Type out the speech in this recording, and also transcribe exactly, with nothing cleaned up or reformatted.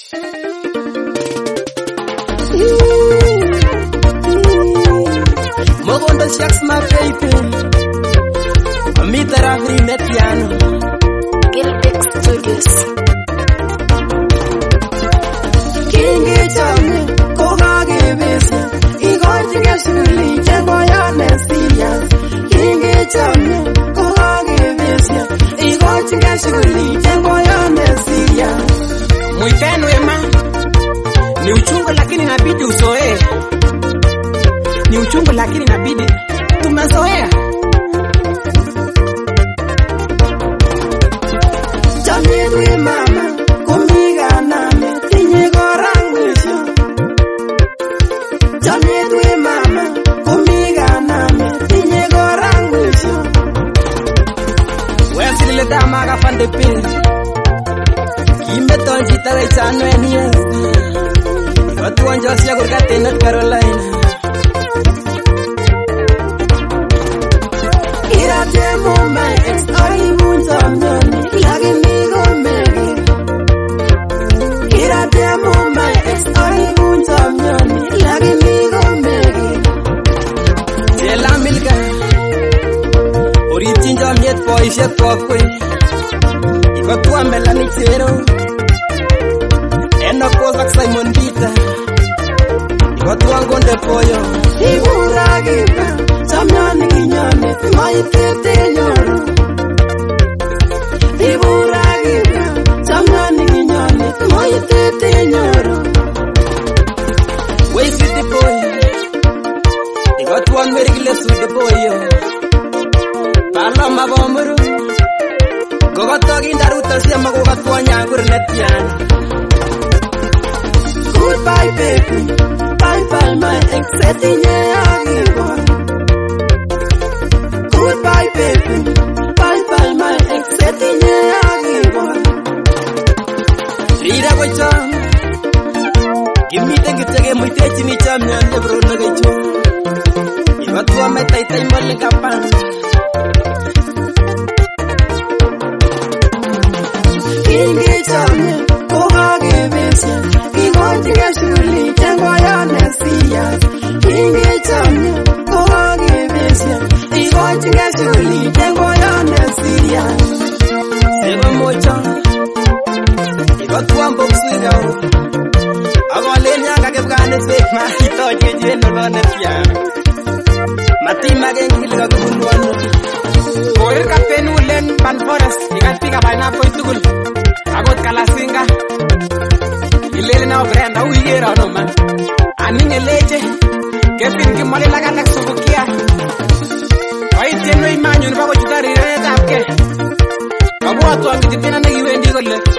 Mogondo shakes my baby. Amita Rahri Netiano. Gilbix Studios. Kingi chame, kogage bese. Igon chige shuli, cheboya nesiya. Kingi chame, kogage bese. Igon chige shuli, cheboya nesiya. Muitenu ema. Ni uchungu lakini inabidi uzoee. Ni uchungu lakini inabidi tumezoea. Jamii mama kumiga name tinye gorangwisho. Jamii mama kumiga name tinye gorangwisho. Wewe ile dama kafande pin. Kimeton chitawe chanwe niye. Watu wanjosia kurgate North Carolina. Ira demo my ex I won't amnyoni lakini gomegi. Ira demo my ex I won't amnyoni lakini gomegi. Jela milka ori chinja miet poishe pokwe. Iko tua melani chero. Eno kozak Simon Dita. Iko tua ngonde poyo. Ibura giba chamyani kinyane maitete nyoru. Ibura giba chamyani kinyane maitete nyoru. We city boy. Iko tua merigile sude boyo. Palo mabomuru. Gogoto gindaruta siama gogoto nyagur netiana. Goodbye baby, bye bye my ex etinye agiwa. Goodbye baby, bye bye my ex etinye agiwa. Rira gocham, gimite gitege muitechi ni chamnya nebro nagacho. Iwatu ametai tai mole kapan. Kingi chamnya kogage bese. Igonjige shuli tengo ya nesiya. Kingi chamnya kogage bese. Igonjige shuli tengo ya nesiya. Seba mocha Igotu ambo kusiga Agole nyanga kebgane sweet ma ito jeje nolo nesiya. Matima gengil gagundwano Koir kapten ulen pan forest. Ikatika baina po itugul Agot kalasinga Ilele na obrenda uigera no man. Aninge leche Kefin kimole laga nak subukia. Oi tenwe imanyu nbako chitari re tapke. Babu watu angitipena negi wendi gole.